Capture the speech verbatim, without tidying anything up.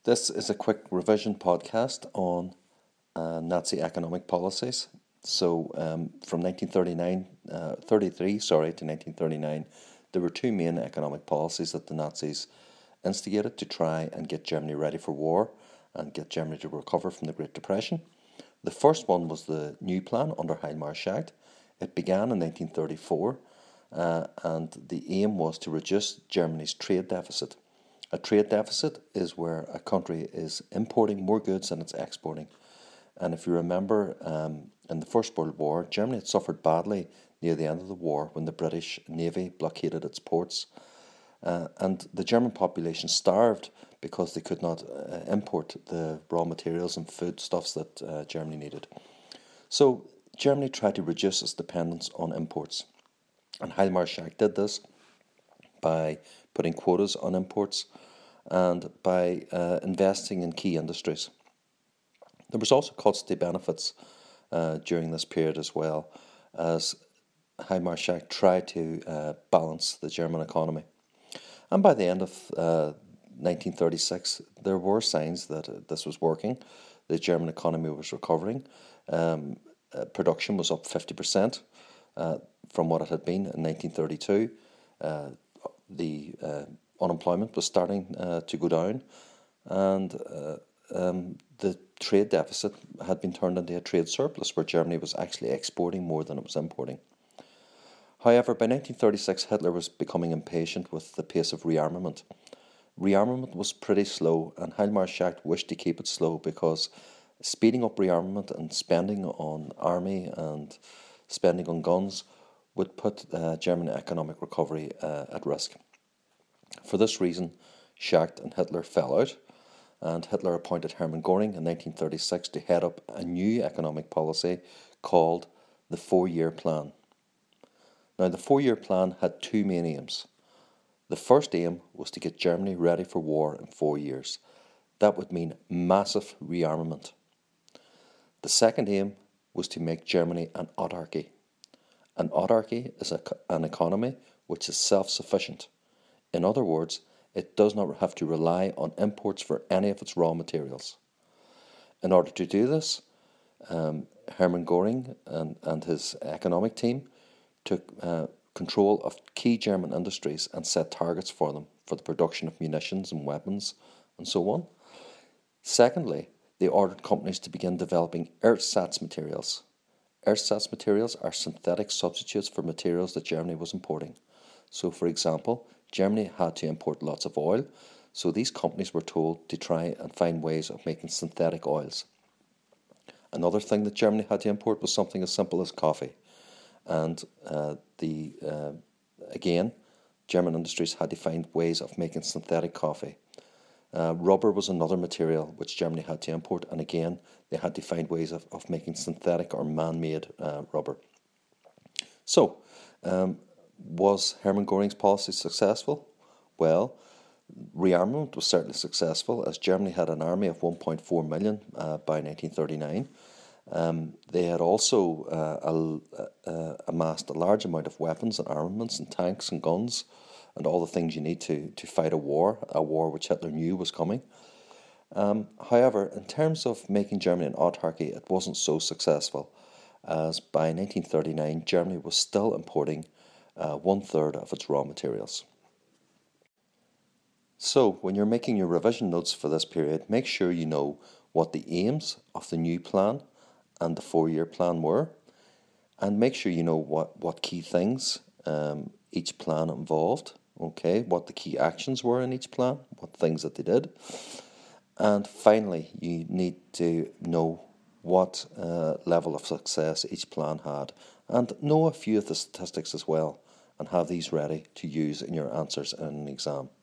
This is a quick revision podcast on uh, Nazi economic policies. So, um, from nineteen thirty-nine, uh, thirty-three, sorry, to nineteen thirty-nine, there were two main economic policies that the Nazis instigated to try and get Germany ready for war and get Germany to recover from the Great Depression. The first one was the New Plan under Heilmar-Schacht. It began in nineteen thirty-four, uh, and the aim was to reduce Germany's trade deficit. A trade deficit is where a country is importing more goods than it's exporting. And if you remember, um, in the First World War, Germany had suffered badly near the end of the war when the British Navy blockaded its ports. Uh, and the German population starved because they could not uh, import the raw materials and foodstuffs that uh, Germany needed. So Germany tried to reduce its dependence on imports. And Heilmar-Schacht did this by putting quotas on imports and by uh, investing in key industries. There was also cuts to benefits uh, during this period as well, as Heilmar-Schacht tried to uh, balance the German economy. And by the end of uh, nineteen thirty-six, there were signs that uh, this was working. The German economy was recovering. Um, uh, production was up fifty percent uh, from what it had been in nineteen thirty-two. Uh, the uh, unemployment was starting uh, to go down, and uh, um, the trade deficit had been turned into a trade surplus, where Germany was actually exporting more than it was importing. However, by nineteen thirty-six, Hitler was becoming impatient with the pace of rearmament. Rearmament was pretty slow, and Heilmar-Schacht wished to keep it slow because speeding up rearmament and spending on army and spending on guns would put uh, German economic recovery uh, at risk. For this reason, Schacht and Hitler fell out, and Hitler appointed Hermann Göring in nineteen thirty-six to head up a new economic policy called the Four-Year Plan. Now, the four-year plan had two main aims. The first aim was to get Germany ready for war in four years. That would mean massive rearmament. The second aim was to make Germany an autarky. An autarky is a, an economy which is self-sufficient. In other words, it does not have to rely on imports for any of its raw materials. In order to do this, um, Hermann Göring and, and his economic team took uh, control of key German industries and set targets for them for the production of munitions and weapons and so on. Secondly, they ordered companies to begin developing ersatz materials. Ersatz materials are synthetic substitutes for materials that Germany was importing. So, for example, Germany had to import lots of oil, so these companies were told to try and find ways of making synthetic oils. Another thing that Germany had to import was something as simple as coffee. And uh, the uh, again, German industries had to find ways of making synthetic coffee. Uh, rubber was another material which Germany had to import, and again, they had to find ways of, of making synthetic or man-made uh, rubber. So, um, was Hermann Göring's policy successful? Well, rearmament was certainly successful, as Germany had an army of one point four million uh, by nineteen thirty-nine. Um, they had also uh, a, uh, amassed a large amount of weapons and armaments and tanks and guns and all the things you need to, to fight a war, a war which Hitler knew was coming. Um, however, in terms of making Germany an autarky, it wasn't so successful, as by nineteen thirty-nine, Germany was still importing uh, one-third of its raw materials. So, when you're making your revision notes for this period, make sure you know what the aims of the new plan and the four-year plan were, and make sure you know what, what key things um, each plan involved, okay, what the key actions were in each plan, what things that they did, and finally you need to know what uh, level of success each plan had, and know a few of the statistics as well, and have these ready to use in your answers in an exam.